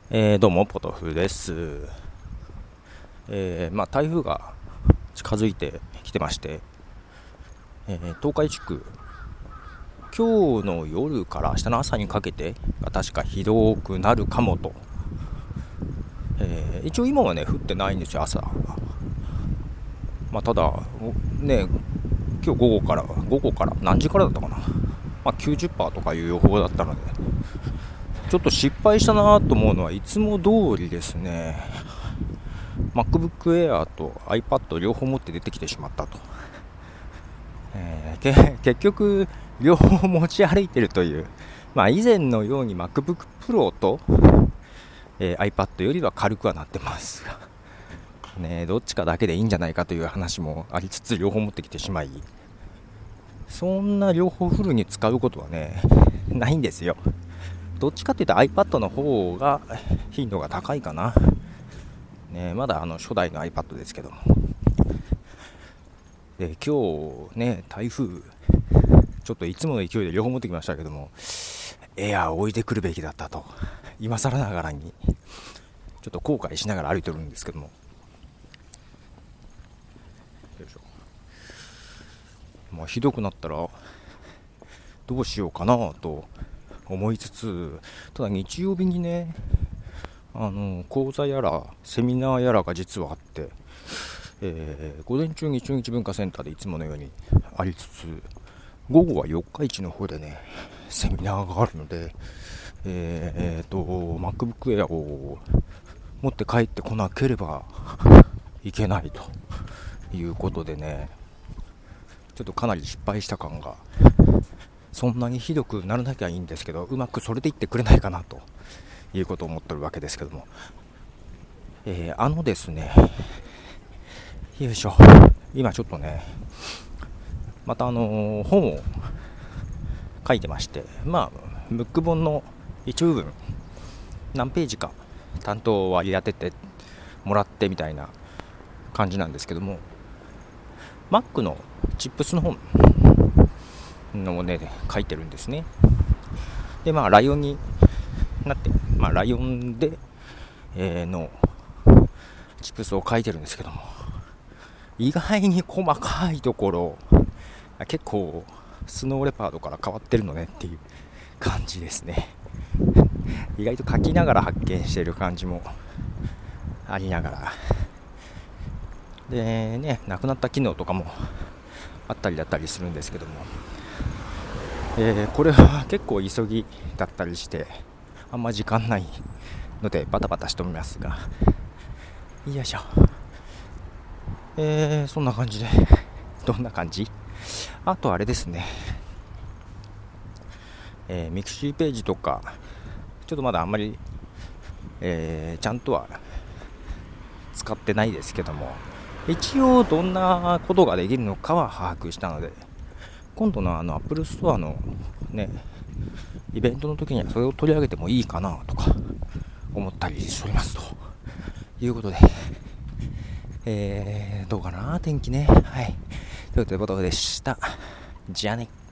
どうもポトフです。台風が近づいてきてまして、東海地区、今日の夜から明日の朝にかけてが確かひどくなるかもと、一応今はね降ってないんですよ朝。ただね、今日午後から何時からだったかな、90% とかいう予報だったので、ちょっと失敗したなと思うのはいつも通りですね、MacBook Air と iPad 両方持って出てきてしまったと、結局両方持ち歩いてるという、以前のように MacBook Pro と、iPad よりは軽くはなってますが、どっちかだけでいいんじゃないかという話もありつつ、両方持ってきてしまい、そんな両方フルに使うことはねないんですよ。どっちかっていうと iPad の方が頻度が高いかな、まだ初代の iPad ですけども。で今日ね、台風ちょっといつもの勢いで両方持ってきましたけども、エアーを置いてくるべきだったと今更ながらにちょっと後悔しながら歩いてるんですけども、よいしょ、ひどくなったらどうしようかなと思いつつ、ただ日曜日にね、講座やらセミナーやらが実はあって、午前中に中日文化センターでいつものようにありつつ、午後は四日市の方でねセミナーがあるので、MacBook Air を持って帰ってこなければいけないということでね、ちょっとかなり失敗した感が、そんなにひどくならなきゃいいんですけど、うまくそれでいってくれないかなということを思ってるわけですけども、ですね、よいしょ、今ちょっとねまた本を書いてまして、ムック本の一部分何ページか担当を割り当ててもらってみたいな感じなんですけども、 Mac のチップスの本のね書いてるんですね。でライオンになって、ライオンで、のチップスを書いてるんですけども、意外に細かいところ結構スノーレパードから変わってるのねっていう感じですね。意外と書きながら発見している感じもありながらでね、なくなった機能とかもあったりだったりするんですけども、これは結構急ぎだったりしてあんま時間ないのでバタバタしておりますが、よいしょ、そんな感じでどんな感じ、あとあれですね、ミクシーページとかちょっとまだあんまり、ちゃんとは使ってないですけども、一応どんなことができるのかは把握したので、今度のApple Store のねイベントの時にはそれを取り上げてもいいかなとか思ったりしておりますということで、どうかな天気ね、はい、ということでした。じゃあね。